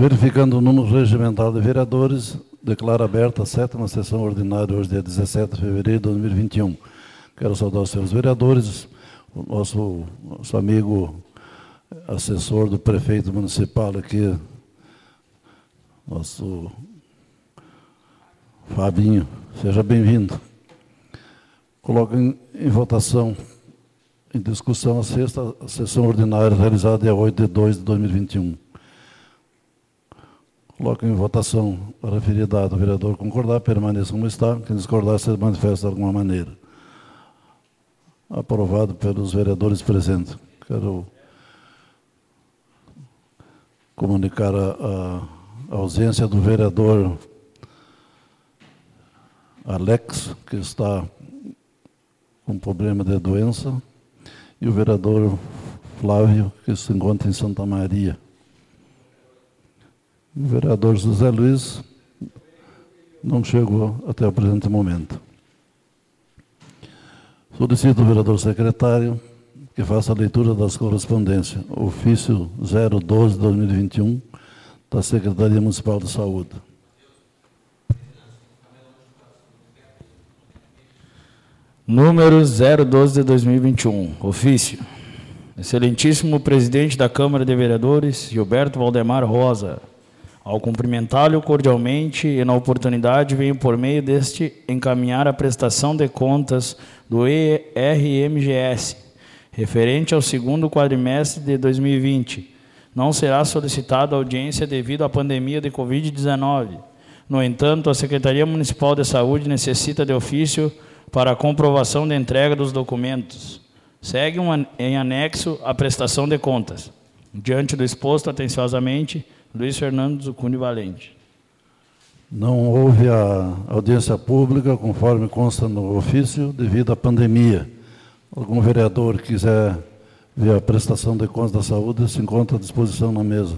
Verificando o número regimental de vereadores, declaro aberta a 7ª sessão ordinária, hoje, dia 17 de fevereiro de 2021. Quero saudar os senhores vereadores, o nosso amigo assessor do prefeito municipal aqui, nosso Fabinho. Seja bem-vindo. Coloco em votação, em discussão, a 6ª sessão ordinária, realizada dia 8 de 2 de 2021. Coloco em votação a referida data. O vereador concordar, permaneça como está. Quem discordar, se manifesta de alguma maneira. Aprovado pelos vereadores presentes. Quero comunicar a ausência do vereador Alex, que está com problema de doença, e o vereador Flávio, que se encontra em Santa Maria. O vereador José Luiz não chegou até o presente momento. Solicito o vereador secretário que faça a leitura das correspondências. Ofício 012/2021 da Secretaria Municipal de Saúde. Número 012 de 2021. Ofício. Excelentíssimo presidente da Câmara de Vereadores, Gilberto Valdemar Rosa. Ao cumprimentá-lo cordialmente e, na oportunidade, venho por meio deste encaminhar a prestação de contas do RMGS, referente ao 2º quadrimestre de 2020. Não será solicitada audiência devido à pandemia de Covid-19. No entanto, a Secretaria Municipal de Saúde necessita de ofício para a comprovação da entrega dos documentos. Segue em anexo a prestação de contas. Diante do exposto, atenciosamente, Luiz Fernando Zucuni Valente. Não houve a audiência pública, conforme consta no ofício, devido à pandemia. Algum vereador quiser ver a prestação de contas da saúde, se encontra à disposição na mesa.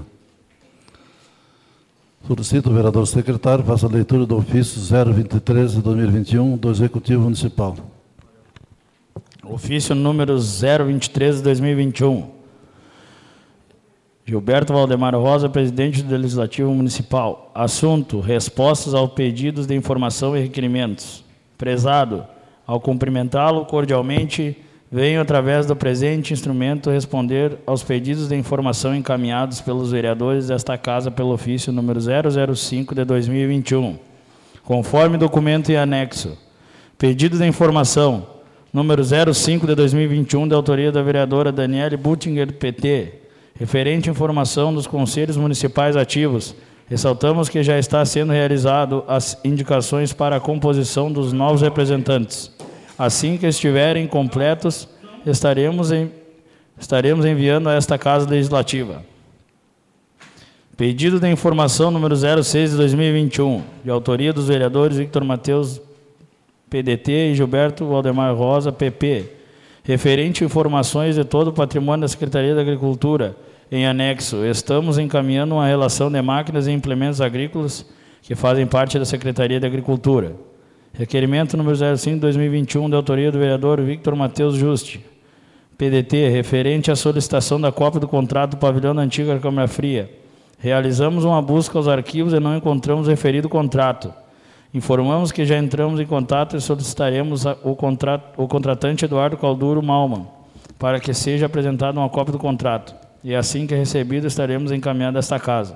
Solicito o vereador secretário faça a leitura do ofício 023 de 2021 do Executivo Municipal. Ofício número 023 de 2021. Gilberto Valdemar Rosa, presidente do Legislativo Municipal. Assunto: respostas aos pedidos de informação e requerimentos. Prezado, ao cumprimentá-lo cordialmente, venho, através do presente instrumento, responder aos pedidos de informação encaminhados pelos vereadores desta Casa pelo ofício número 005 de 2021. Conforme documento em anexo. Pedido de informação número 05 de 2021, de autoria da vereadora Daniele Buttinger, PT. Referente à informação dos conselhos municipais ativos, ressaltamos que já está sendo realizado as indicações para a composição dos novos representantes. Assim que estiverem completos, estaremos enviando a esta Casa Legislativa. Pedido de informação número 06 de 2021, de autoria dos vereadores Victor Mateus, PDT, e Gilberto Valdemar Rosa, PP. Referente a informações de todo o patrimônio da Secretaria da Agricultura, em anexo, estamos encaminhando uma relação de máquinas e implementos agrícolas que fazem parte da Secretaria da Agricultura. Requerimento número 05 de 2021, de autoria do vereador Victor Mateus Juste, PDT, referente à solicitação da cópia do contrato do pavilhão da antiga Câmara Fria. Realizamos uma busca aos arquivos e não encontramos o referido contrato. Informamos que já entramos em contato e solicitaremos o contratante Eduardo Calduro Malman, para que seja apresentada uma cópia do contrato. E assim que recebido, estaremos encaminhando esta Casa.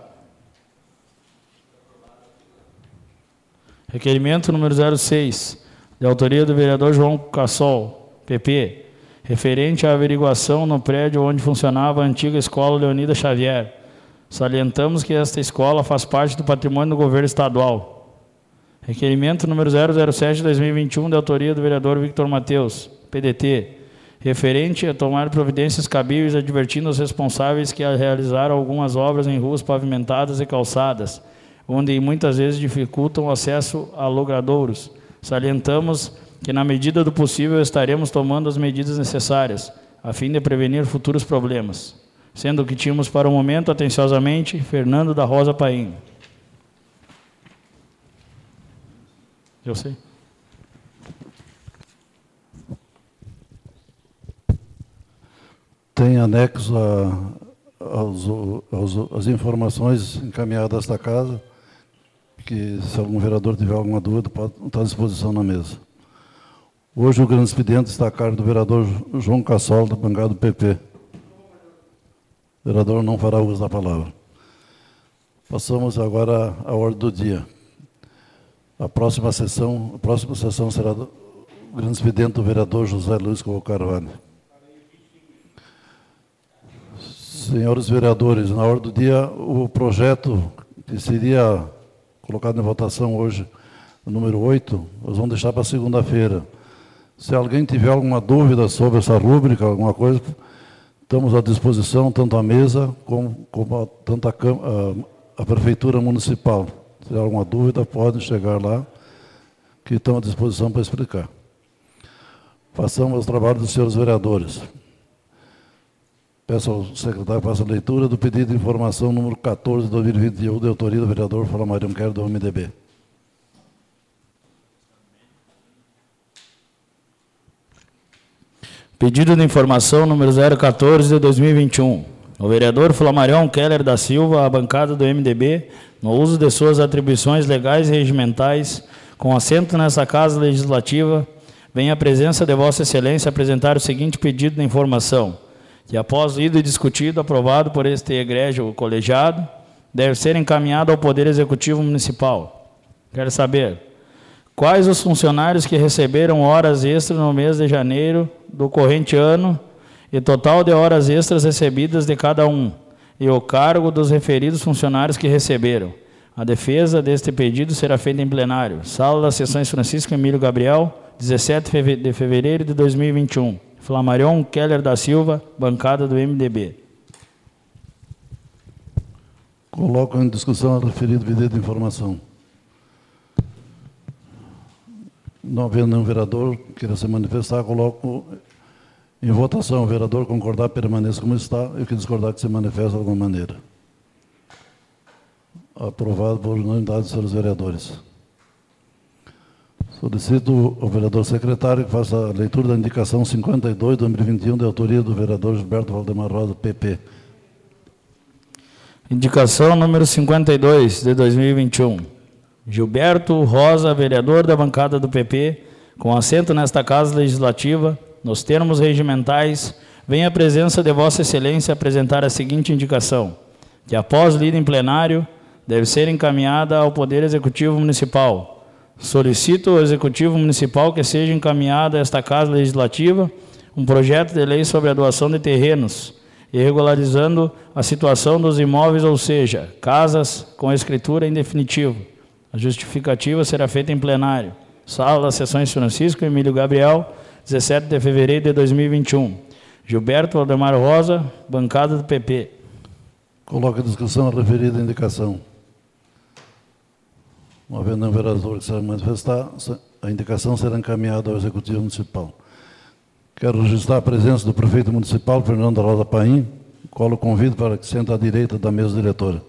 Requerimento número 06, de autoria do vereador João Cassol, PP, referente à averiguação no prédio onde funcionava a antiga Escola Leonida Xavier. Salientamos que esta escola faz parte do patrimônio do governo estadual. Requerimento número 007 de 2021, de autoria do vereador Victor Mateus, PDT, referente a tomar providências cabíveis, advertindo os responsáveis que realizaram algumas obras em ruas pavimentadas e calçadas, onde muitas vezes dificultam o acesso a logradouros. Salientamos que, na medida do possível, estaremos tomando as medidas necessárias, a fim de prevenir futuros problemas. Sendo que tínhamos, para o momento, atenciosamente, Fernando da Rosa Paim. Eu sei. Tem anexo as informações encaminhadas a esta casa, que se algum vereador tiver alguma dúvida, pode estar à disposição na mesa. Hoje o grande expediente está a cargo do vereador João Cassol, da bancada do PP. O vereador não fará uso da palavra. Passamos agora à ordem do dia. A próxima sessão será do grande expediente do vereador José Luiz Coelho Carvalho. Senhores vereadores, na ordem do dia, o projeto que seria colocado em votação hoje, o número 8, nós vamos deixar para segunda-feira. Se alguém tiver alguma dúvida sobre essa rúbrica, alguma coisa, estamos à disposição, tanto a mesa como tanto a Prefeitura Municipal. Se tiver alguma dúvida, podem chegar lá, que estão à disposição para explicar. Passamos aos trabalhos dos senhores vereadores. Peço ao secretário que faça a leitura do pedido de informação número 14 de 2021, de autoria do vereador Flamarion Keller, do MDB. Pedido de informação número 014 de 2021. O vereador Flamarion Keller da Silva, a bancada do MDB, no uso de suas atribuições legais e regimentais, com assento nessa Casa Legislativa, vem à presença de Vossa Excelência apresentar o seguinte pedido de informação, que após lido e discutido, aprovado por este egrégio colegiado, deve ser encaminhado ao Poder Executivo Municipal. Quero saber quais os funcionários que receberam horas extras no mês de janeiro do corrente ano e total de horas extras recebidas de cada um, e o cargo dos referidos funcionários que receberam. A defesa deste pedido será feita em plenário. Sala das Sessões Francisco Emílio Gabriel, 17 de fevereiro de 2021. Flamarion Keller da Silva, bancada do MDB. Coloco em discussão o referido pedido de informação. Não havendo nenhum vereador que queira se manifestar, coloco em votação. O vereador concordar, permaneça como está, e o que discordar, que se manifeste de alguma maneira. Aprovado por unanimidade dos senhores vereadores. Solicito ao vereador secretário que faça a leitura da indicação 52 de 2021, de autoria do vereador Gilberto Valdemar Rosa, PP. Indicação número 52 de 2021. Gilberto Rosa, vereador da bancada do PP, com assento nesta Casa Legislativa, nos termos regimentais, vem à presença de Vossa Excelência apresentar a seguinte indicação, que após lida em plenário, deve ser encaminhada ao Poder Executivo Municipal. Solicito ao Executivo Municipal que seja encaminhado a esta Casa Legislativa um projeto de lei sobre a doação de terrenos, e regularizando a situação dos imóveis, ou seja, casas com escritura em definitivo. A justificativa será feita em plenário. Sala das Sessões Francisco Emílio Gabriel, 17 de fevereiro de 2021. Gilberto Valdemar Rosa, bancada do PP. Coloca em discussão a referida indicação. Não havendo nenhum vereador que se manifestar, a indicação será encaminhada ao Executivo Municipal. Quero registrar a presença do prefeito municipal, Fernando Rosa Paim, qual o convido para que sente à direita da mesa diretora.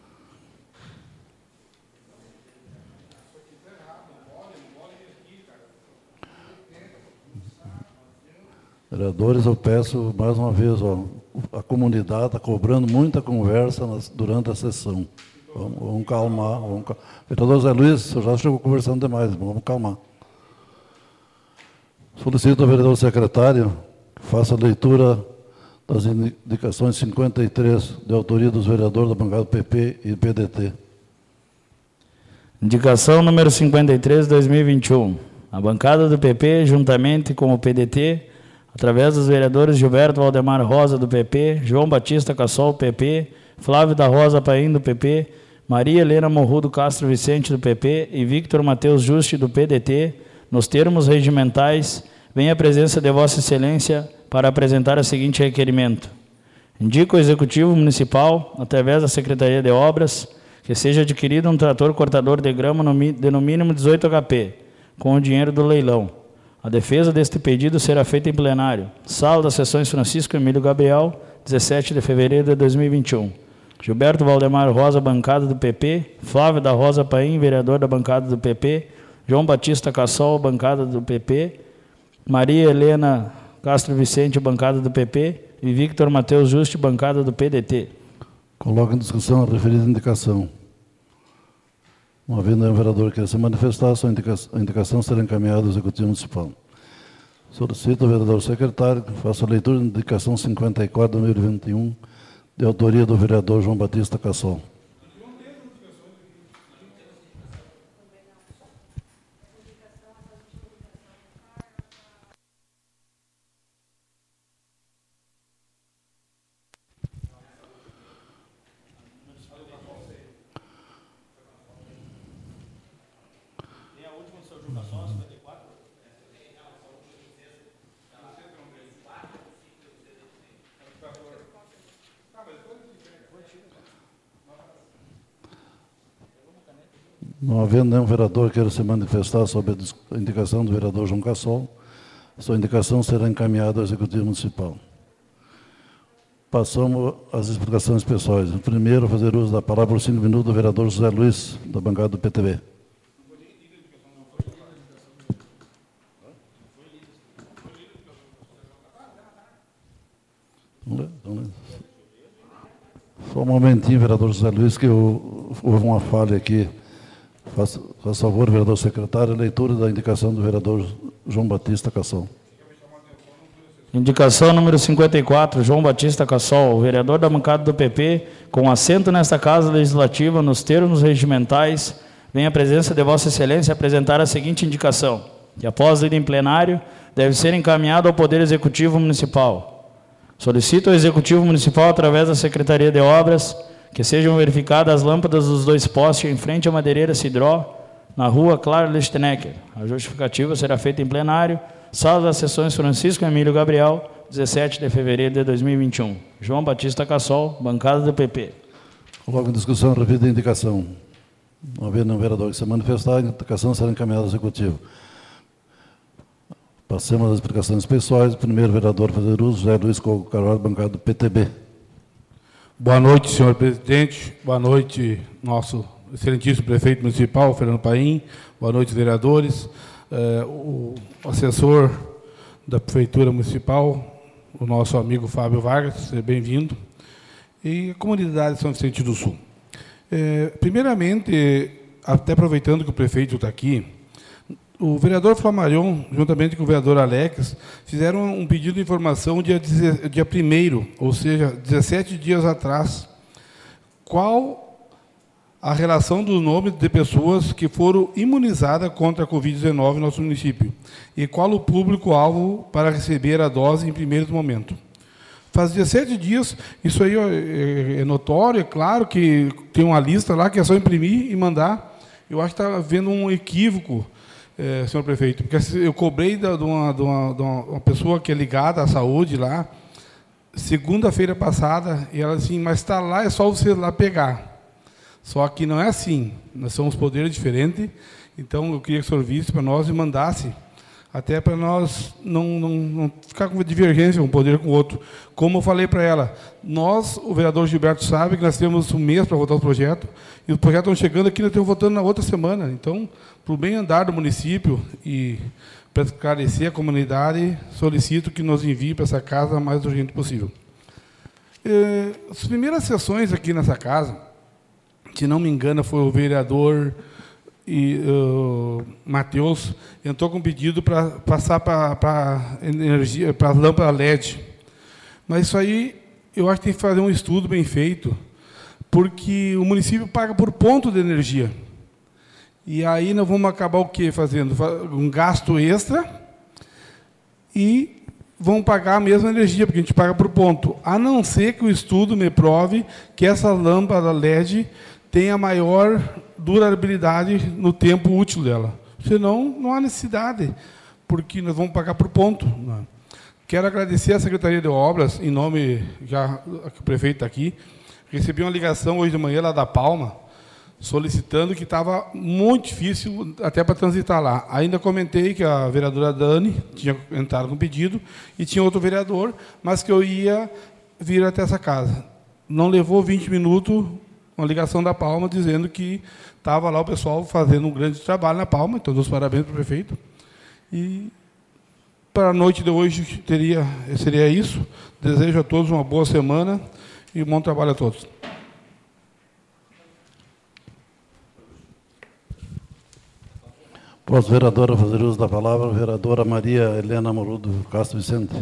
Vereadores, eu peço mais uma vez, a comunidade está cobrando muita conversa durante a sessão. Vamos calmar. Vereador Zé Luiz, o senhor já chegou conversando demais, vamos calmar. Solicito ao vereador secretário que faça a leitura das indicações 53, de autoria dos vereadores da bancada do PP e do PDT. Indicação número 53 de 2021. A bancada do PP, juntamente com o PDT, através dos vereadores Gilberto Valdemar Rosa, do PP, João Batista Cassol, PP, Flávio da Rosa Paim, do PP, Maria Helena Morrudo Castro Vicente, do PP, e Victor Mateus Juste, do PDT, nos termos regimentais, vem à presença de Vossa Excelência para apresentar o seguinte requerimento. Indica o Executivo Municipal, através da Secretaria de Obras, que seja adquirido um trator cortador de grama de no mínimo 18 HP, com o dinheiro do leilão. A defesa deste pedido será feita em plenário. Sala das Sessões Francisco Emílio Gabriel, 17 de fevereiro de 2021. Gilberto Valdemar Rosa, bancada do PP, Flávio da Rosa Paim, vereador da bancada do PP, João Batista Cassol, bancada do PP, Maria Helena Castro Vicente, bancada do PP, e Victor Matheus Juste, bancada do PDT. Coloco em discussão a referida indicação. Uma vez o vereador queira se manifestar, a indicação será encaminhada ao Executivo Municipal. Solicito ao vereador secretário que faça a leitura da indicação 54 de 2021, de autoria do vereador João Batista Cassol. Não havendo nenhum vereador que queira se manifestar sobre a indicação do vereador João Cassol, sua indicação será encaminhada ao Executivo Municipal. Passamos às explicações pessoais. Primeiro, fazer uso da palavra por 5 minutos do vereador José Luiz, da bancada do PTB. Só um momentinho, vereador José Luiz, que houve uma falha aqui. Faça favor, vereador secretário, a leitura da indicação do vereador João Batista Cassol. Indicação número 54, João Batista Cassol, vereador da bancada do PP, com assento nesta Casa Legislativa, nos termos regimentais, vem à presença de Vossa Excelência apresentar a seguinte indicação, que após lida em plenário, deve ser encaminhado ao Poder Executivo Municipal. Solicito ao Executivo Municipal, através da Secretaria de Obras, que sejam verificadas as lâmpadas dos 2 postes em frente à madeireira Cidró, na rua Clara Lichtenegger. A justificativa será feita em plenário, sala das sessões Francisco Emílio Gabriel, 17 de fevereiro de 2021. João Batista Cassol, bancada do PP. Coloco em discussão a referida indicação. Não havendo um vereador que se manifestar, a indicação será encaminhada ao Executivo. Passemos às explicações pessoais. O primeiro vereador a fazer uso, José Luiz Coco Carvalho, bancada do PTB. Boa noite, senhor presidente. Boa noite, nosso excelentíssimo prefeito municipal, Fernando Paim. Boa noite, vereadores. O assessor da Prefeitura Municipal, o nosso amigo Fábio Vargas, seja bem-vindo. E a comunidade de São Vicente do Sul. Primeiramente, até aproveitando que o prefeito está aqui, o vereador Flamarion, juntamente com o vereador Alex, fizeram um pedido de informação dia 1º, ou seja, 17 dias atrás. Qual a relação do nome de pessoas que foram imunizadas contra a Covid-19 no nosso município? E qual o público-alvo para receber a dose em primeiros momentos? Faz 17 dias, isso aí é notório, é claro que tem uma lista lá que é só imprimir e mandar. Eu acho que está havendo um equívoco, senhor prefeito, porque eu cobrei de uma pessoa que é ligada à saúde lá, segunda-feira passada, e ela assim, mas está lá, é só você lá pegar. Só que não é assim, nós somos poderes diferentes, então eu queria que o senhor visse para nós e mandasse, até para nós não ficar com divergência um poder com o outro. Como eu falei para ela, nós, o vereador Gilberto sabe que nós temos um mês para votar o projeto, e os projetos estão chegando aqui, nós estamos votando na outra semana. Então, para o bem andar do município e para esclarecer a comunidade, solicito que nos envie para essa casa o mais urgente possível. As primeiras sessões aqui nessa casa, se não me engano, foi o vereador Matheus entrou com um pedido para passar para energia, para a lâmpada LED. Mas isso aí, eu acho que tem que fazer um estudo bem feito, porque o município paga por ponto de energia. E aí nós vamos acabar o quê? Fazendo um gasto extra e vão pagar a mesma energia, porque a gente paga por ponto. A não ser que o estudo me prove que essa lâmpada LED tem a maior durabilidade no tempo útil dela. Senão, não há necessidade, porque nós vamos pagar por ponto. Quero agradecer à Secretaria de Obras, em nome, já que o prefeito está aqui, recebi uma ligação hoje de manhã lá da Palma, solicitando que estava muito difícil até para transitar lá. Ainda comentei que a vereadora Dani tinha entrado com pedido e tinha outro vereador, mas que eu ia vir até essa casa. Não levou 20 minutos, uma ligação da Palma dizendo que estava lá o pessoal fazendo um grande trabalho na Palma, então dou os parabéns para o prefeito. E Para a noite de hoje seria isso. Desejo a todos uma boa semana e um bom trabalho a todos. Próximo vereador a fazer uso da palavra, a vereadora Maria Helena Morudo Castro Vicente.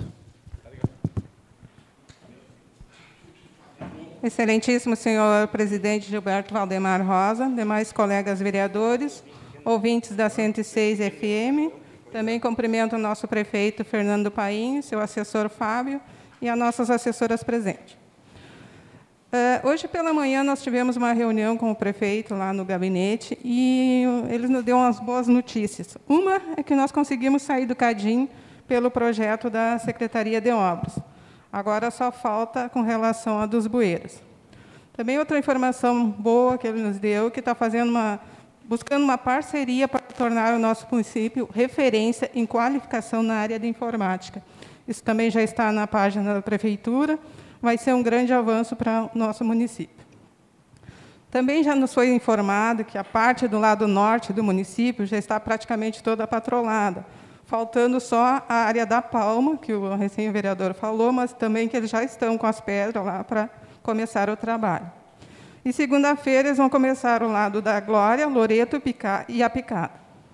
Excelentíssimo senhor presidente Gilberto Valdemar Rosa, demais colegas vereadores, ouvintes da 106 FM, também cumprimento o nosso prefeito Fernando Paim, seu assessor Fábio e as nossas assessoras presentes. Hoje pela manhã nós tivemos uma reunião com o prefeito lá no gabinete e ele nos deu umas boas notícias. Uma é que nós conseguimos sair do Cadim pelo projeto da Secretaria de Obras. Agora só falta com relação a dos bueiros. Também outra informação boa que ele nos deu, que está buscando uma parceria para tornar o nosso município referência em qualificação na área de informática. Isso também já está na página da prefeitura, vai ser um grande avanço para o nosso município. Também já nos foi informado que a parte do lado norte do município já está praticamente toda patrolada, faltando só a área da Palma, que o recém-vereador falou, mas também que eles já estão com as pedras lá para começar o trabalho. E segunda-feira eles vão começar o lado da Glória, Loreto e a Picada.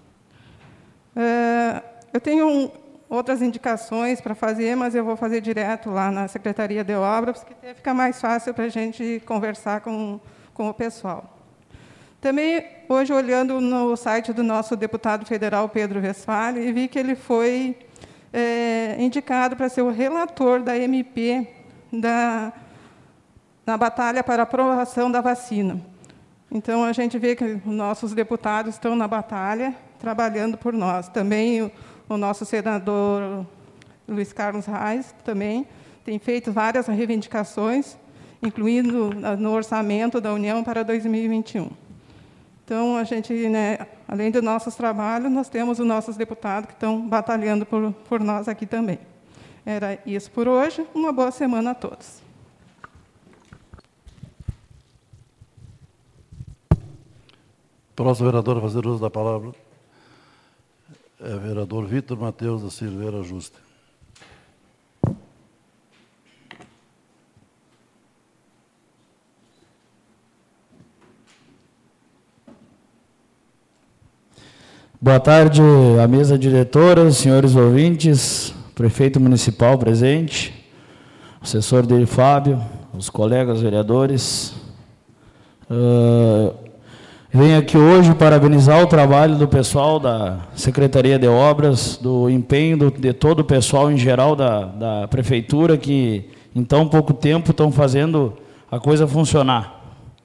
Eu tenho outras indicações para fazer, mas eu vou fazer direto lá na Secretaria de Obras, porque fica mais fácil para a gente conversar com o pessoal. Também, hoje, olhando no site do nosso deputado federal, Pedro Westphalen, e vi que ele foi indicado para ser o relator da MP na batalha para a aprovação da vacina. Então, a gente vê que os nossos deputados estão na batalha, trabalhando por nós. Também o nosso senador Luiz Carlos Reis também tem feito várias reivindicações, incluindo no orçamento da União para 2021. Então, a gente, além dos nossos trabalhos, nós temos os nossos deputados que estão batalhando por nós aqui também. Era isso por hoje. Uma boa semana a todos. Próximo vereador a fazer uso da palavra é o vereador Vitor Mateus da Silveira Justa. Boa tarde, à mesa diretora, senhores ouvintes, prefeito municipal presente, assessor dele, Fábio, os colegas vereadores. Venho aqui hoje parabenizar o trabalho do pessoal da Secretaria de Obras, do empenho de todo o pessoal em geral da Prefeitura, que em tão pouco tempo estão fazendo a coisa funcionar.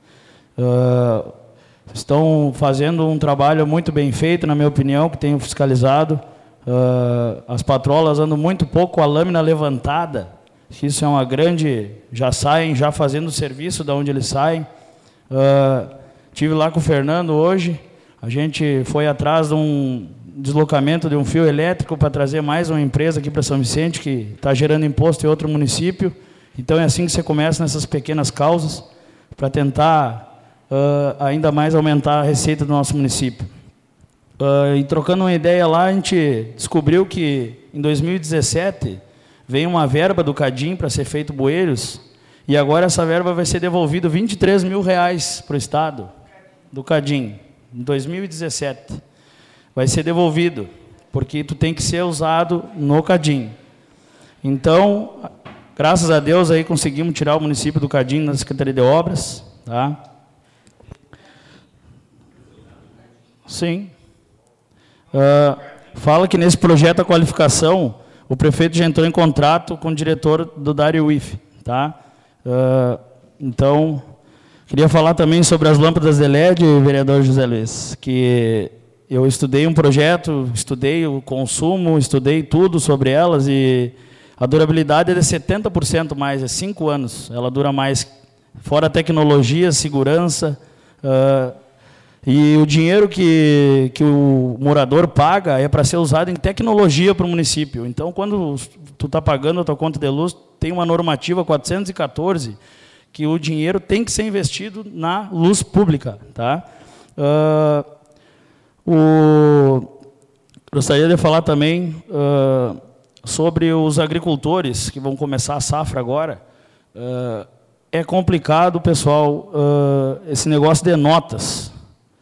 Estão fazendo um trabalho muito bem feito, na minha opinião, que tenho fiscalizado. As patrolas andam muito pouco com a lâmina levantada. Isso é uma grande... Já saem, já fazendo o serviço de onde eles saem. Estive lá com o Fernando hoje. A gente foi atrás de um deslocamento de um fio elétrico para trazer mais uma empresa aqui para São Vicente, que está gerando imposto em outro município. Então, é assim que você começa nessas pequenas causas, para tentar ainda mais aumentar a receita do nosso município. E trocando uma ideia lá, a gente descobriu que em 2017 veio uma verba do Cadim para ser feito bueiros, e agora essa verba vai ser devolvida R$23 mil para o Estado, do Cadim, em 2017. Vai ser devolvido, porque tu tem que ser usado no Cadim. Então, graças a Deus, aí conseguimos tirar o município do Cadim na Secretaria de Obras, tá? Sim. Fala que nesse projeto a qualificação, o prefeito já entrou em contrato com o diretor do Dário UIF, tá? Então, queria falar também sobre as lâmpadas de LED, vereador José Luiz, que eu estudei um projeto, estudei o consumo, estudei tudo sobre elas, e a durabilidade é de 70% mais, é 5 anos, ela dura mais, fora a tecnologia, segurança, e o dinheiro que o morador paga é para ser usado em tecnologia para o município. Então, quando tu está pagando a tua conta de luz, tem uma normativa 414, que o dinheiro tem que ser investido na luz pública. Tá? Gostaria de falar também sobre os agricultores que vão começar a safra agora. É complicado, pessoal, esse negócio de notas,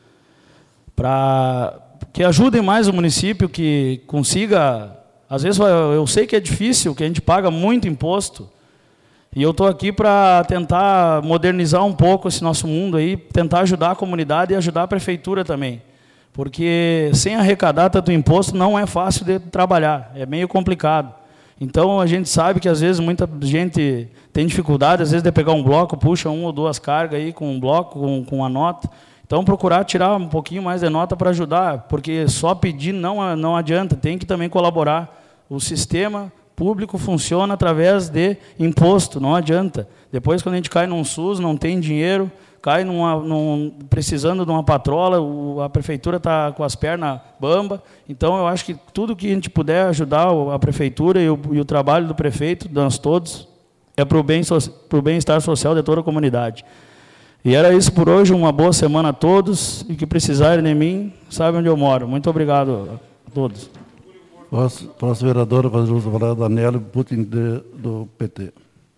para que ajudem mais o município, que consiga... Às vezes eu sei que é difícil, que a gente paga muito imposto, e eu estou aqui para tentar modernizar um pouco esse nosso mundo aí, tentar ajudar a comunidade e ajudar a prefeitura também. Porque sem arrecadar tanto imposto não é fácil de trabalhar, é meio complicado. Então a gente sabe que às vezes muita gente tem dificuldade, às vezes de pegar um bloco, puxa 1 ou 2 cargas aí com um bloco, com a nota. Então procurar tirar um pouquinho mais de nota para ajudar, porque só pedir não adianta, tem que também colaborar. O sistema público funciona através de imposto, não adianta. Depois, quando a gente cai num SUS, não tem dinheiro, cai precisando de uma patrola, a prefeitura está com as pernas bamba. Então, eu acho que tudo que a gente puder ajudar a prefeitura e o trabalho do prefeito, nós todos, é para o bem-estar social de toda a comunidade. E era isso por hoje, uma boa semana a todos, e que precisarem de mim, sabem onde eu moro. Muito obrigado a todos. Próximo vereador, vai falar Daniel Putin, do PT.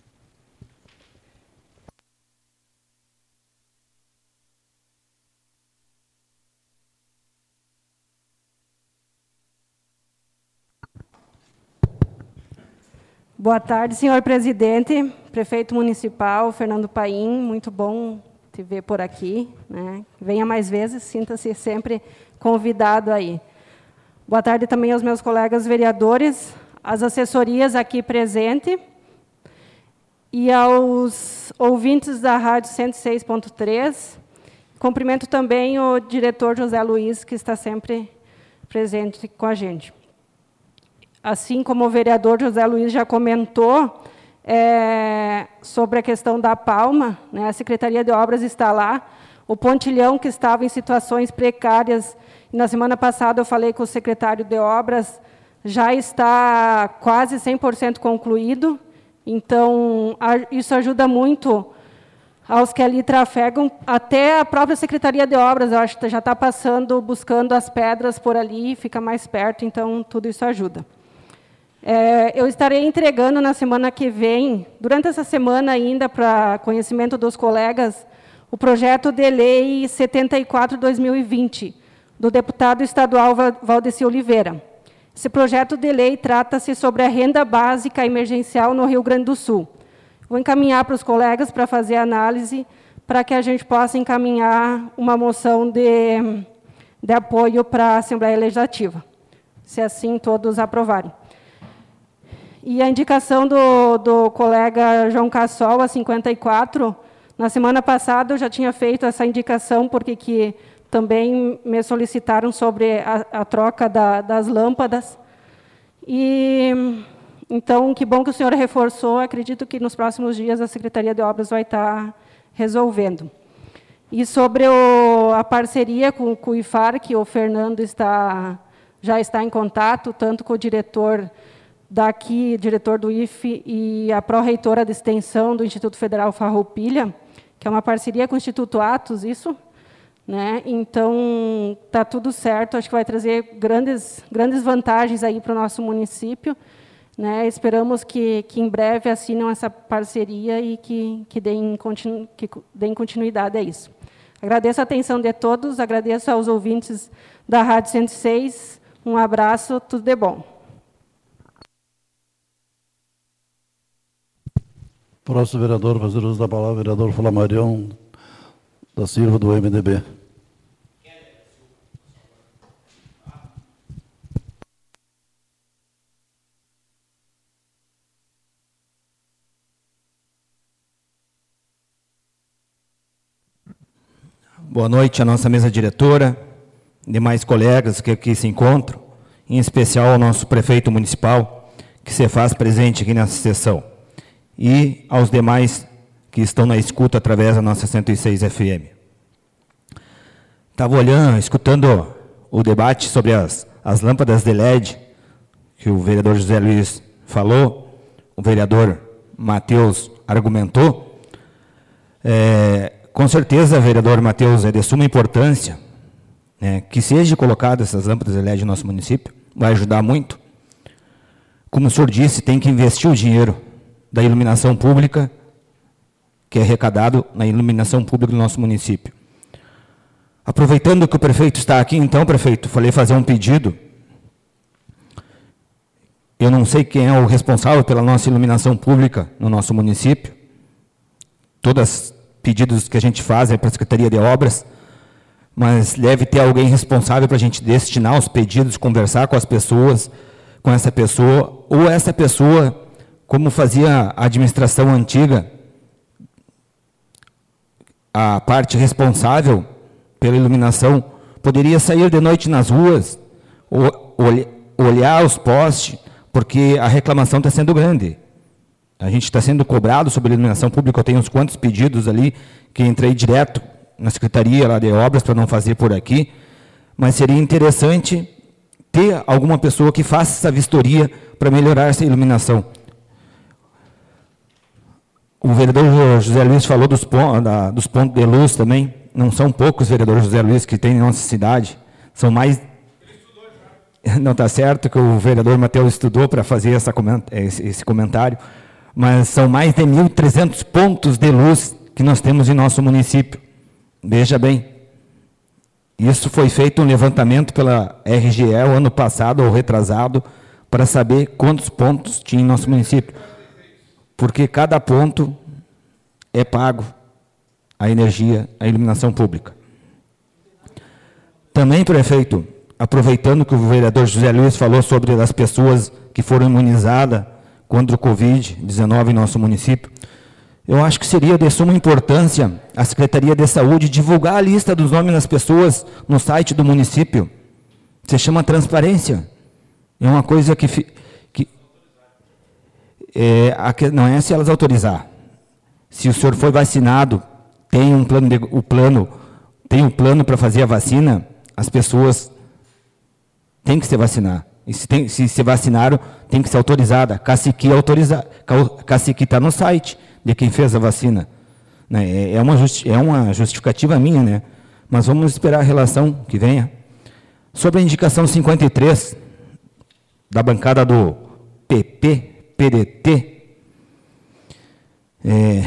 Boa tarde, senhor presidente, prefeito municipal, Fernando Paim, muito bom te ver por aqui, né? Venha mais vezes, sinta-se sempre convidado aí. Boa tarde também aos meus colegas vereadores, às assessorias aqui presentes e aos ouvintes da Rádio 106.3. Cumprimento também o diretor José Luiz, que está sempre presente com a gente. Assim como o vereador José Luiz já comentou sobre a questão da Palma, né, a Secretaria de Obras está lá, o pontilhão que estava em situações precárias. Na semana passada eu falei com o secretário de Obras, já está quase 100% concluído, então isso ajuda muito aos que ali trafegam, até a própria Secretaria de Obras, eu acho que já está passando, buscando as pedras por ali, fica mais perto, então tudo isso ajuda. Eu estarei entregando na semana que vem, durante essa semana ainda, para conhecimento dos colegas, o projeto de lei 74/2020, do deputado estadual Valdeci Oliveira. Esse projeto de lei trata-se sobre a renda básica emergencial no Rio Grande do Sul. Vou encaminhar para os colegas para fazer a análise, para que a gente possa encaminhar uma moção de apoio para a Assembleia Legislativa, se assim todos aprovarem. E a indicação do colega João Cassol, a 54, na semana passada eu já tinha feito essa indicação, porque também me solicitaram sobre a troca das lâmpadas. E, então, que bom que o senhor reforçou, acredito que nos próximos dias a Secretaria de Obras vai estar resolvendo. E sobre a parceria com o IFAR, que o Fernando já está em contato, tanto com o diretor daqui, diretor do IFE, e a pró-reitora de extensão do Instituto Federal Farroupilha, que é uma parceria com o Instituto Atos, isso, né? Então, está tudo certo, acho que vai trazer grandes vantagens aí para o nosso município, né? Esperamos que em breve assinam essa parceria e que deem continuidade a isso. Agradeço a atenção de todos, agradeço aos ouvintes da Rádio 106, um abraço, tudo de bom. Próximo vereador, fazer uso da palavra, vereador Flamarião da Silva, do MDB. Boa noite à nossa mesa diretora, demais colegas que aqui se encontram, em especial ao nosso prefeito municipal, que se faz presente aqui nessa sessão, e aos demais que estão na escuta através da nossa 106 FM. Estava escutando o debate sobre as lâmpadas de LED, que o vereador José Luiz falou, o vereador Matheus argumentou. Com certeza, vereador Matheus, é de suma importância, né, que seja colocada essas lâmpadas de LED no nosso município, vai ajudar muito, como o senhor disse, tem que investir o dinheiro da iluminação pública, que é arrecadado na iluminação pública do nosso município. Aproveitando que o prefeito está aqui, então, prefeito, falei fazer um pedido. Eu não sei quem é o responsável pela nossa iluminação pública no nosso município. Todos os pedidos que a gente faz é para a Secretaria de Obras, mas deve ter alguém responsável para a gente destinar os pedidos, conversar com as pessoas, com essa pessoa, ou essa pessoa, como fazia a administração antiga, a parte responsável pela iluminação, poderia sair de noite nas ruas, olhar os postes, porque a reclamação está sendo grande. A gente está sendo cobrado sobre a iluminação pública. Eu tenho uns quantos pedidos ali, que entrei direto na Secretaria lá de Obras, para não fazer por aqui, mas seria interessante ter alguma pessoa que faça essa vistoria para melhorar essa iluminação. O vereador José Luiz falou dos pontos de luz também. Não são poucos vereadores José Luiz que tem em nossa cidade. São mais... Não está certo que o vereador Matheus estudou para fazer esse comentário, mas são mais de 1.300 pontos de luz que nós temos em nosso município. Veja bem, isso foi feito um levantamento pela RGE o ano passado ou retrasado, para saber quantos pontos tinha em nosso município. Porque cada ponto é pago a energia, a iluminação pública. Também, prefeito, aproveitando que o vereador José Luiz falou sobre as pessoas que foram imunizadas contra o Covid-19 em nosso município, eu acho que seria de suma importância a Secretaria de Saúde divulgar a lista dos nomes das pessoas no site do município. Se chama transparência. É uma coisa não é se elas autorizar. Se o senhor foi vacinado, tem um plano para fazer a vacina, as pessoas têm que se vacinar. E se se vacinaram, tem que ser autorizada. Cacique está no site de quem fez a vacina. É uma justificativa minha, né? Mas vamos esperar a relação que venha. Sobre a indicação 53, da bancada do PDT, é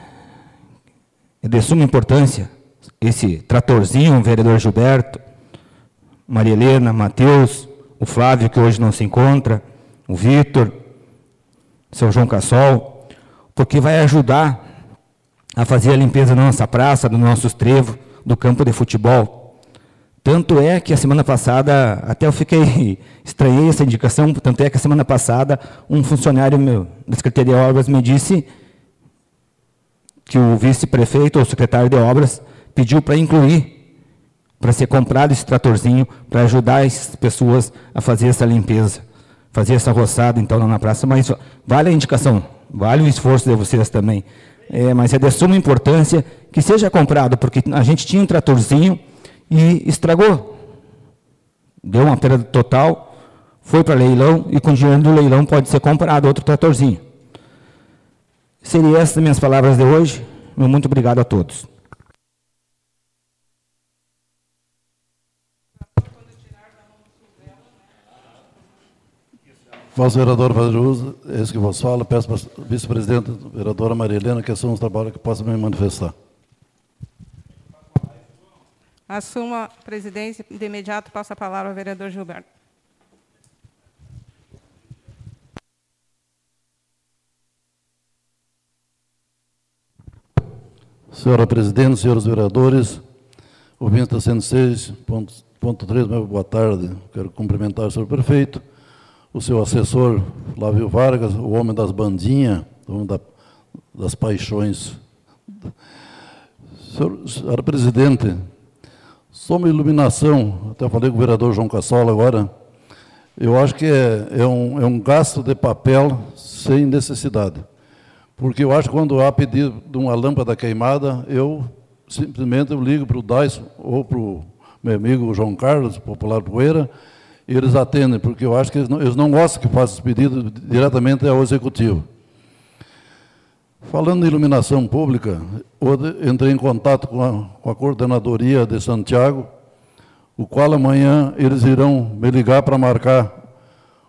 de suma importância esse tratorzinho, o vereador Gilberto, Maria Helena, Matheus, o Flávio, que hoje não se encontra, o Vitor, seu João Cassol, porque vai ajudar a fazer a limpeza da nossa praça, dos nossos trevos, do campo de futebol. Tanto é que a semana passada, até eu estranhei essa indicação, tanto é que a semana passada um funcionário meu da Secretaria de Obras me disse que o vice-prefeito ou secretário de obras pediu para incluir, para ser comprado esse tratorzinho, para ajudar as pessoas a fazer essa limpeza, fazer essa roçada, então, lá na praça. Mas vale a indicação, vale o esforço de vocês também. Mas é de suma importância que seja comprado, porque a gente tinha um tratorzinho e estragou. Deu uma perda total, foi para leilão, e com o dinheiro do leilão pode ser comprado outro tratorzinho. Seriam essas as minhas palavras de hoje. Meu muito obrigado a todos. Vosso vereador Varuso, é isso que vos fala. Peço para a vice-presidente, vereadora Maria Helena, que assuma os trabalhos que possa me manifestar. Assuma a presidência. De imediato, passa a palavra ao vereador Gilberto. Senhora presidente, senhores vereadores, ouvintes da 106.3, meu boa tarde. Quero cumprimentar o senhor prefeito, o seu assessor, Flávio Vargas, o homem das bandinhas, o homem das paixões. Senhora presidente, sobre iluminação, até falei com o vereador João Cassola agora, eu acho que é um gasto de papel sem necessidade. Porque eu acho que quando há pedido de uma lâmpada queimada, eu simplesmente ligo para o Dyson ou para o meu amigo João Carlos, Popular Poeira, e eles atendem, porque eu acho que eles não gostam que faça esse pedido diretamente ao Executivo. Falando em iluminação pública, entrei em contato com a Coordenadoria de Santiago, o qual amanhã eles irão me ligar para marcar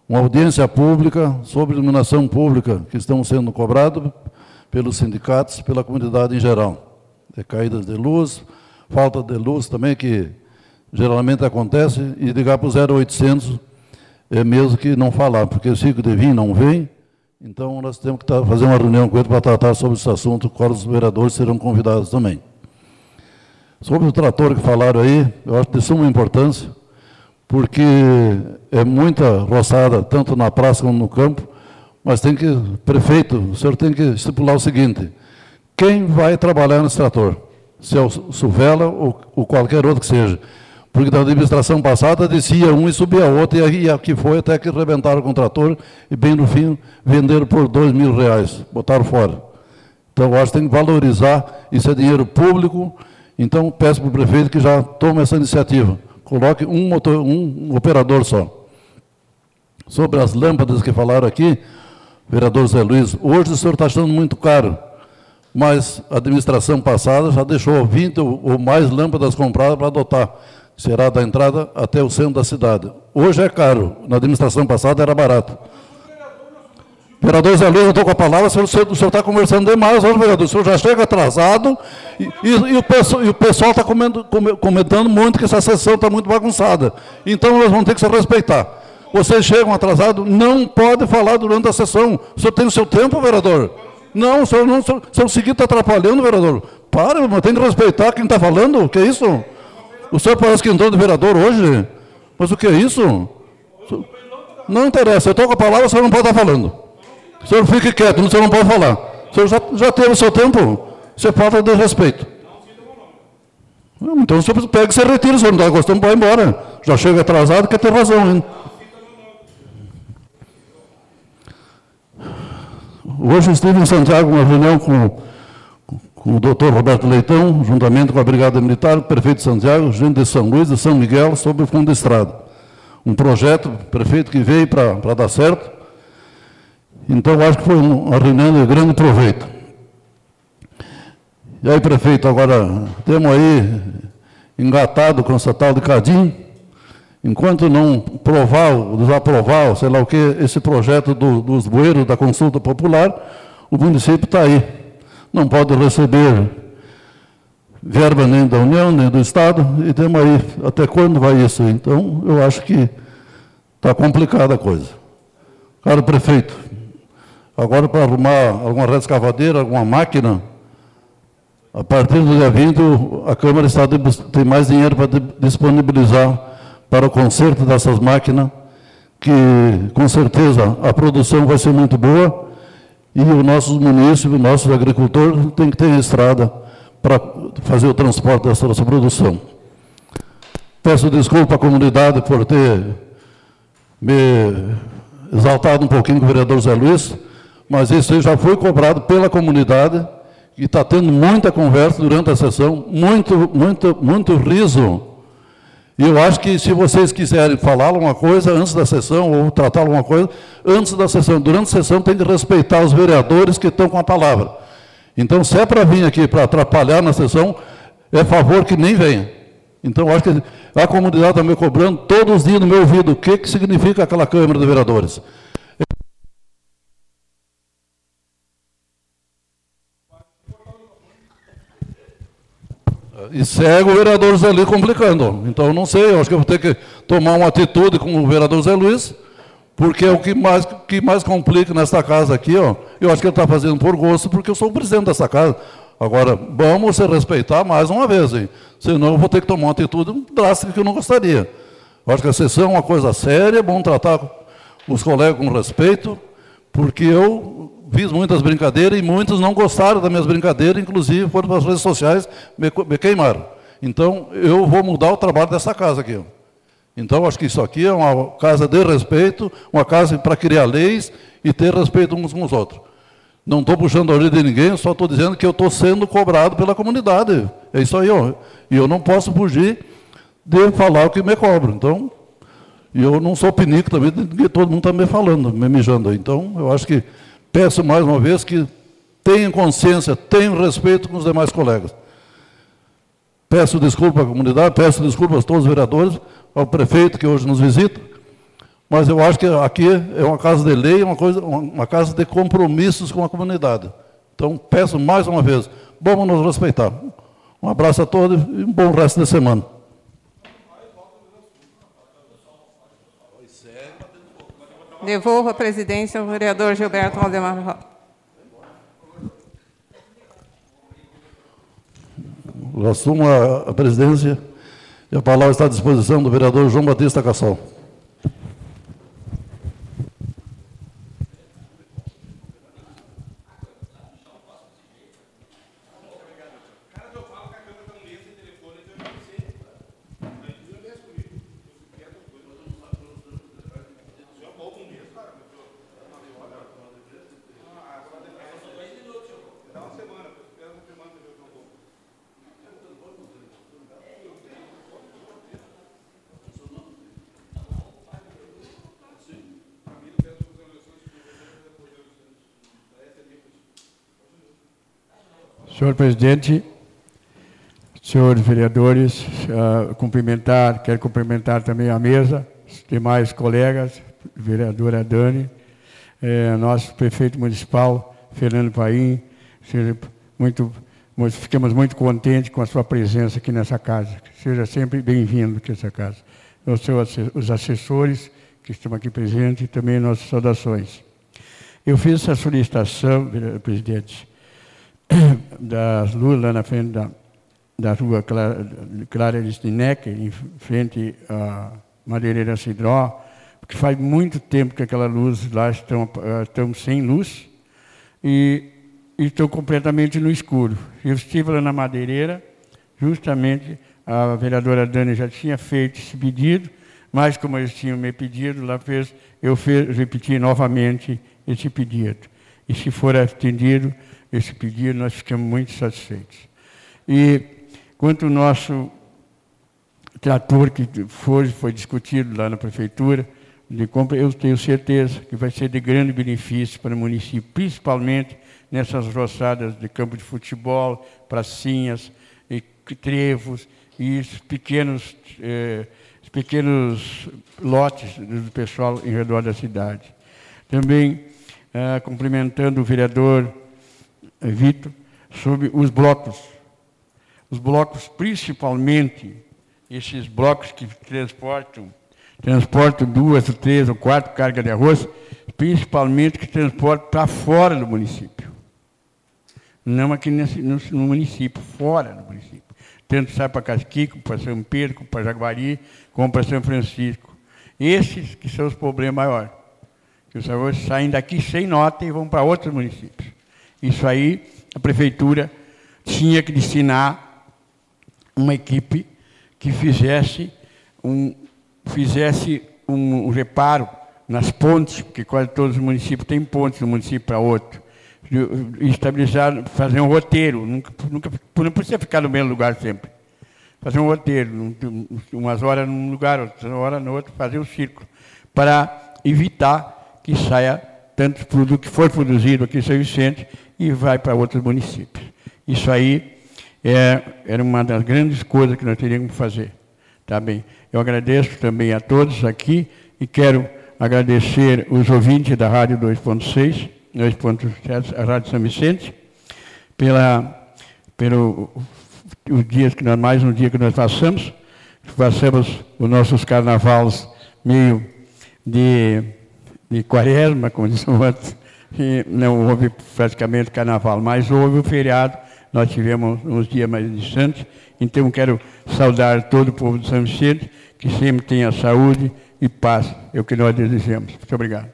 uma audiência pública sobre iluminação pública que estão sendo cobrados pelos sindicatos, pela comunidade em geral. Caídas de luz, falta de luz também, que geralmente acontece, e ligar para o 0800 é mesmo que não falar, porque o ciclo de vir não vem, então nós temos que fazer uma reunião com ele para tratar sobre esse assunto, qual os vereadores serão convidados também. Sobre o trator que falaram aí, eu acho de suma importância, porque é muita roçada, tanto na praça como no campo, mas tem que, prefeito, o senhor tem que estipular o seguinte: quem vai trabalhar nesse trator? Se é o Suvela ou qualquer outro que seja. Porque da administração passada descia um e subia outro, e aí aqui foi até que arrebentaram com o trator, e bem no fim venderam por R$2.000, botaram fora. Então, eu acho que tem que valorizar, isso é dinheiro público, então peço para o prefeito que já tome essa iniciativa. Coloque um operador só. Sobre as lâmpadas que falaram aqui, vereador Zé Luiz, hoje o senhor está achando muito caro, mas a administração passada já deixou 20 ou mais lâmpadas compradas para adotar. Será da entrada até o centro da cidade. Hoje é caro, na administração passada era barato. Vereador Zé Luiz, eu estou com a palavra, o senhor está conversando demais hoje, vereador. O senhor já chega atrasado e o pessoal está comentando muito que essa sessão está muito bagunçada. Então, nós vamos ter que se respeitar. Vocês chegam atrasados, não pode falar durante a sessão. O senhor tem o seu tempo, vereador? Não, o senhor seguir está atrapalhando, vereador. Para, mas tem que respeitar quem está falando. O que é isso? O senhor parece que entrou de vereador hoje? Mas o que é isso? Não interessa, eu estou com a palavra, o senhor não pode estar falando. O senhor fique quieto, o senhor não pode falar. O senhor já teve o seu tempo? Isso é falta de respeito. Então o senhor pega e se retira, o senhor não está gostando, vai embora. Já chega atrasado, quer ter razão, hein? Hoje eu estive em Santiago, uma reunião com o doutor Roberto Leitão, juntamente com a Brigada Militar, o prefeito de Santiago, gente de São Luís, de São Miguel, sobre o fundo de estrada. Um projeto, prefeito, que veio para dar certo. Então, acho que foi uma reunião de grande proveito. E aí, prefeito, agora temos aí engatado com essa tal de Cadim, enquanto não provar, ou desaprovar, ou sei lá o que, esse projeto dos bueiros da consulta popular, o município está aí. Não pode receber verba nem da União, nem do Estado, e temos aí, até quando vai isso? Então, eu acho que está complicada a coisa. Caro prefeito, agora para arrumar alguma rede escavadeira, alguma máquina, a partir do dia 20, a Câmara tem mais dinheiro para disponibilizar para o conserto dessas máquinas, que com certeza a produção vai ser muito boa, e os nossos munícipes, nossos agricultores, têm que ter estrada para fazer o transporte dessa produção. Peço desculpa à comunidade por ter me exaltado um pouquinho com o vereador Zé Luiz, mas isso aí já foi cobrado pela comunidade, e está tendo muita conversa durante a sessão, muito riso. E eu acho que se vocês quiserem falar alguma coisa antes da sessão, ou tratar alguma coisa antes da sessão, durante a sessão tem que respeitar os vereadores que estão com a palavra. Então, se é para vir aqui para atrapalhar na sessão, é favor que nem venha. Então, eu acho que a comunidade está me cobrando todos os dias no meu ouvido o que significa aquela Câmara de Vereadores. E segue o vereador Zé Luiz complicando. Então, eu não sei, eu acho que eu vou ter que tomar uma atitude com o vereador Zé Luiz, porque é o que mais complica nessa casa aqui, ó. Eu acho que ele está fazendo por gosto, porque eu sou o presidente dessa casa. Agora, vamos se respeitar mais uma vez, hein? Senão eu vou ter que tomar uma atitude drástica que eu não gostaria. Eu acho que a sessão é uma coisa séria, é bom tratar os colegas com respeito, porque eu fiz muitas brincadeiras e muitos não gostaram das minhas brincadeiras, inclusive foram para as redes sociais, me queimaram. Então, eu vou mudar o trabalho dessa casa aqui. Ó. Então, acho que isso aqui é uma casa de respeito, uma casa para criar leis e ter respeito uns com os outros. Não estou puxando a orelha de ninguém, só estou dizendo que eu estou sendo cobrado pela comunidade. É isso aí, ó. E eu não posso fugir de falar o que me cobro. Então, e eu não sou pinico também, todo mundo está me falando, me mijando. Então, eu acho que peço mais uma vez que tenham consciência, tenham respeito com os demais colegas. Peço desculpa à comunidade, peço desculpas a todos os vereadores, ao prefeito que hoje nos visita, Mas eu acho que aqui é uma casa de lei, uma casa de compromissos com a comunidade. Então, peço mais uma vez, vamos nos respeitar. Um abraço a todos e um bom resto de semana. Devolvo a presidência ao vereador Gilberto Valdemar Rosa. Eu assumo a presidência e a palavra está à disposição do vereador João Batista Cassol. Senhor presidente, senhores vereadores, quero cumprimentar também a mesa, os demais colegas, vereadora Dani, nosso prefeito municipal, Fernando Paim, ficamos muito contentes com a sua presença aqui nessa casa. Seja sempre bem-vindo aqui nessa casa. Os assessores que estão aqui presentes e também nossas saudações. Eu fiz essa solicitação, presidente, das luzes lá na frente da rua Clara Listinecker, em frente à Madeireira Cidró, porque faz muito tempo que aquelas luzes lá estão sem luz e estão completamente no escuro. Eu estive lá na Madeireira, justamente a vereadora Dani já tinha feito esse pedido, mas como eles tinham me pedido, eu repeti novamente esse pedido. E se for atendido esse pedido, nós ficamos muito satisfeitos. E quanto ao nosso trator que foi discutido lá na prefeitura de compra, eu tenho certeza que vai ser de grande benefício para o município, principalmente nessas roçadas de campo de futebol, pracinhas, e trevos e os pequenos lotes do pessoal em redor da cidade. Também cumprimentando o vereador Vitor, sobre os blocos. Os blocos, principalmente, esses blocos que transportam 2, 3 ou 4 cargas de arroz, principalmente que transportam para fora do município. Não aqui no município, fora do município. Tanto sai para Casquico, para São Pedro, para Jaguari, como para São Francisco. Esses que são os problemas maiores. Que os arroz saem daqui sem nota e vão para outros municípios. Isso aí, a prefeitura tinha que destinar uma equipe que fizesse um reparo nas pontes, porque quase todos os municípios têm pontes de um município para outro. Estabilizar, fazer um roteiro, não precisa ficar no mesmo lugar sempre. Fazer um roteiro, umas horas num lugar, outras horas no outro, fazer um círculo, para evitar que saia tanto produto que foi produzido aqui em São Vicente e vai para outros municípios. Isso aí era uma das grandes coisas que nós teríamos que fazer. Tá bem? Eu agradeço também a todos aqui e quero agradecer os ouvintes da Rádio 2.6, 2.7, a Rádio São Vicente, pelo mais um dia que nós passamos os nossos carnavais meio de quaresma, como disse antes, e não houve praticamente carnaval, mas houve o feriado, nós tivemos uns dias mais distantes, então quero saudar todo o povo de São Vicente, que sempre tenha saúde e paz, é o que nós desejamos. Muito obrigado.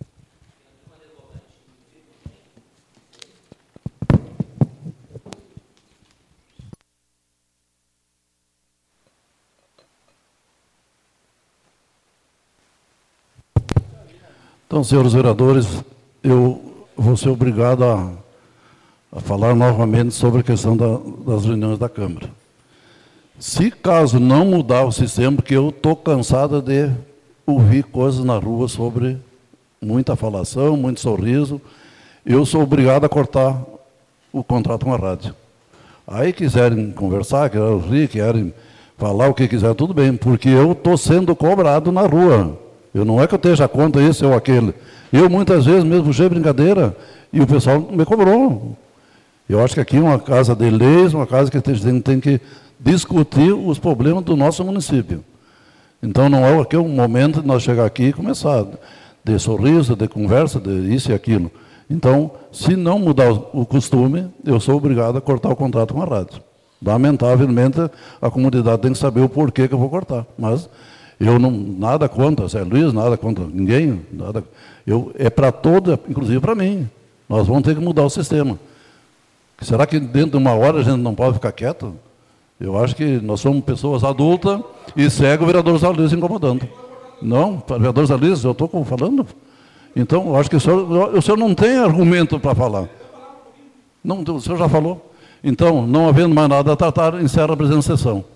Então, senhores vereadores, eu vou ser obrigado a falar novamente sobre a questão das reuniões da Câmara. Se caso não mudar o sistema, porque eu estou cansado de ouvir coisas na rua sobre muita falação, muito sorriso, eu sou obrigado a cortar o contrato com a rádio. Aí quiserem conversar, querem rir, querem falar o que quiser, tudo bem, porque eu estou sendo cobrado na rua. Não é que eu esteja contra esse ou aquele. Eu, muitas vezes, mesmo puxei brincadeira e o pessoal me cobrou. Eu acho que aqui é uma casa de leis, uma casa que tem que discutir os problemas do nosso município. Então, não é aqui o momento de nós chegar aqui e começar de sorriso, de conversa, de isso e aquilo. Então, se não mudar o costume, eu sou obrigado a cortar o contrato com a rádio. Lamentavelmente, a comunidade tem que saber o porquê que eu vou cortar. Mas eu não, nada contra Zé Luiz, nada contra ninguém. É para toda, inclusive para mim. Nós vamos ter que mudar o sistema. Será que dentro de uma hora a gente não pode ficar quieto? Eu acho que nós somos pessoas adultas e segue o vereador Zé Luiz incomodando. Não, vereador Zé Luiz, eu estou falando. Então, eu acho que o senhor não tem argumento para falar. Não, o senhor já falou. Então, não havendo mais nada a tratar, encerra a presente sessão.